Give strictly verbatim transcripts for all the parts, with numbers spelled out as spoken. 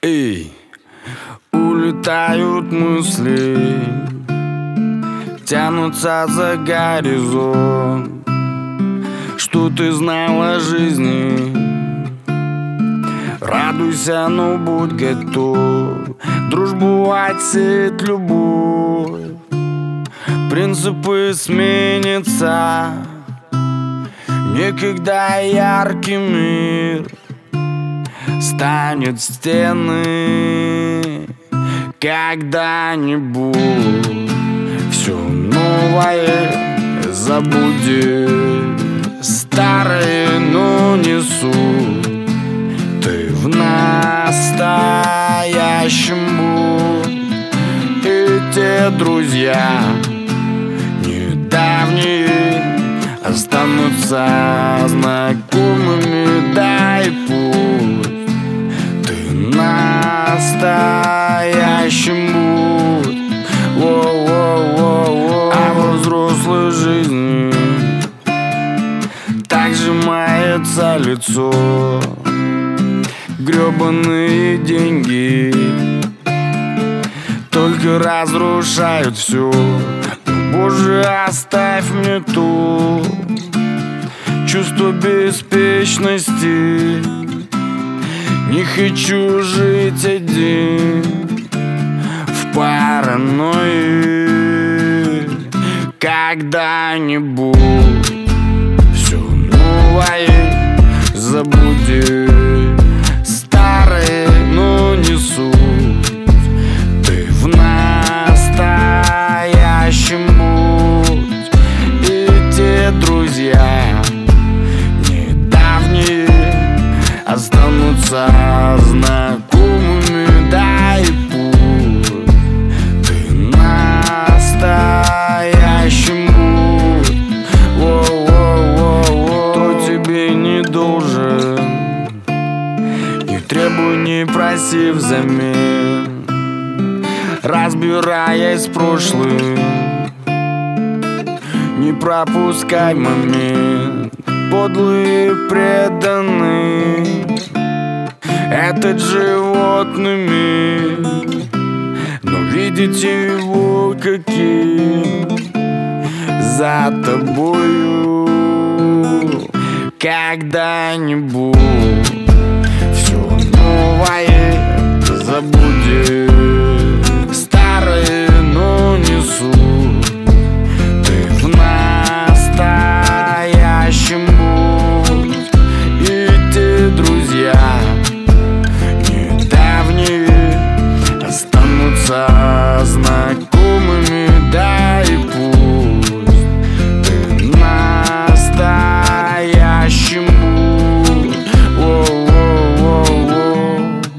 Эй, улетают мысли, тянутся за горизонт. Что ты знал о жизни? Радуйся, но будь готов. Дружбу отсеет любовь, принципы сменятся. Некогда яркий мир станет стены. Когда-нибудь все новое забудет. Старые, но несут. Ты в настоящем будь. И те друзья недавние останутся знакомыми. Дай путь. Ты настоящим будь. Воу-воу-воу-воу. А во взрослой жизни так сжимается лицо. Гребаные деньги только разрушают все. Боже, оставь мне то чувство беспечности. Не хочу жить один в паранойи. Когда-нибудь все новое забудет. Старые, но не суть. Ты в настоящем будь. И те друзья недавние останутся знакомыми. Дай путь. Ты настоящим будь. Воу-воу-воу-воу. Кто тебе не должен, не требуй, не проси взамен. Разбираясь с прошлым, не пропускай момент. Подлые преданные этот животный мир, но видите его каким за тобою. Когда-нибудь все новое забудет. Старые, но не суть. Ты в настоящем будь. И те друзья недавние останутся знакомыми. Дай путь. Ты настоящим будь. Воу-воу-воу-воу.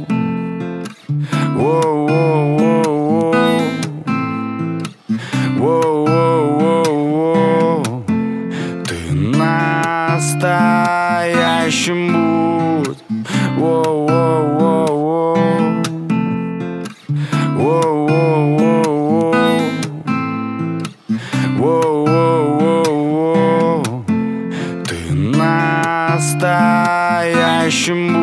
Воу-воу-воу-воу. Воу-воу-воу-воу. Ты настоящим будь. Воу-воу-воу-воу. Воу-воу-воу-воу. Воу-воу-воу-воу. Ты настоящим будь.